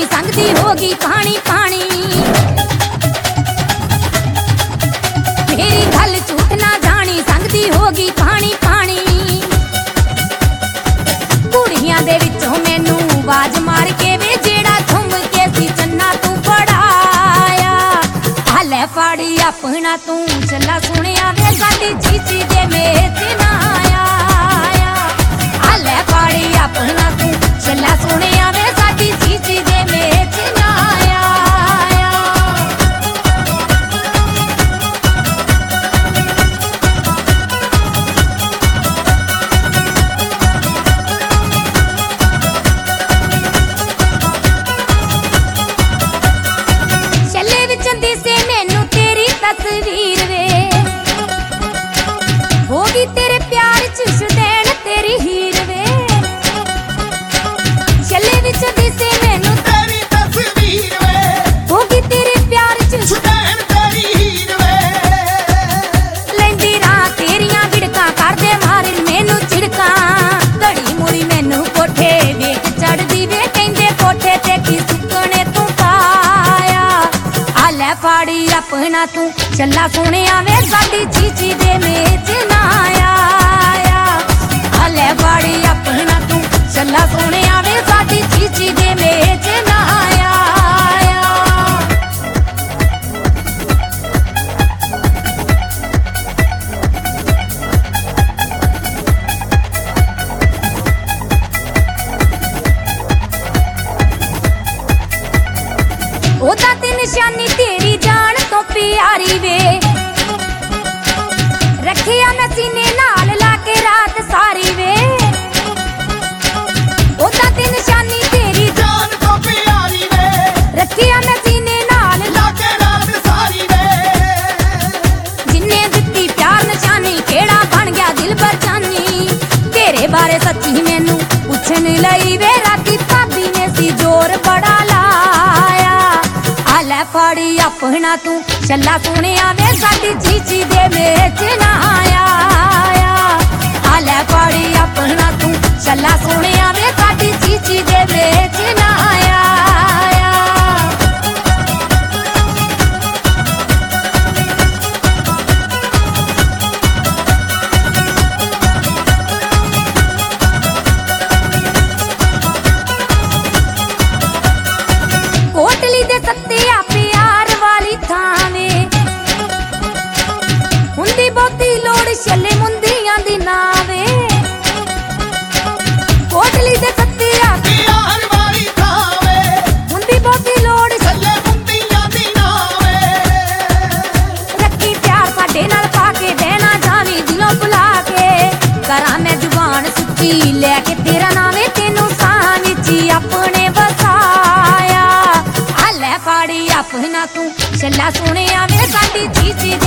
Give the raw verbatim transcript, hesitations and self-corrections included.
जानी संगदी होगी पानी पानी मेरी गल झूठ ना जानी संगदी होगी पानी पानी कुड़ियां दे विचों मैनू आवाज मार के वे जेड़ा झुम के सी चन्ना तू पड़ाया हाले फाड़ी अपना तू चला सुनिया वे साडी चीची दे मेच ना आया हाले फाड़ी अपना तू चला सुनिया वे साडी चीची दे मेच ना आया चले विच दिसे मैनू तेरी तस्वीर वे होगी तेरे प्यार च शुदैन तेरी हीर वे चले विच दिसे मैनू तेरी तस्वीर वे होगी तेरे प्यार च शुदैन तेरी हीर वे लैंदी राह तेरियां विड़कां करदे मारे मैनू झिड़कां घड़ी मुड़ी मैनू कोठे वेख चढ़दी वे कहंदे कोठे ते की सुकने तू पाया हाले फाड़ी अपना तू चला सुनिया वे साडी चीची दे मेच ना आया हाले फाड़ी अपना तू चला सुनिया वे साडी चीची दे मेच ना आया ओदा ते निशानी तेरी जान तो प्यारी वे रखिया मैं सीने नाल लाके रात सारी वे ओदा ते निशानी तेरी जान तो प्यारी वे रखिया मैं सीने नाल लाके रात सारी वे जिन्ने दित्ती प्यार निशानी केड़ा बन गया दिल बचानी तेरे बारे सच्ची मैनू पुछन लई वे राती भाभी ने सी जोर बड़ा लाया हाले फाड़ी अपना तू चला सुनिया वे साडी चीची दे मेच ना आया हाले फाड़ी अपना तू चला सुनिया वे साडी चीची दे मेच ना आया कोटली दे सत्तिया प्यार वाली थावे हुंदी बहुती लोड़ छले मुंदियां दी नावे कोटली दे सत्तिया प्यार वाली थावे हुंदी बहुती लोड़ छले मुंदियां दी नावे रखी प्यार साडे नाल पाके देना जावी दिलों बुला के करा मैं जुबान सुच्ची लेके तेरा नावे तेनू सां विच अपने वसाया हाले फाड़ी अपना तू चला सुनिया वे साडी चीची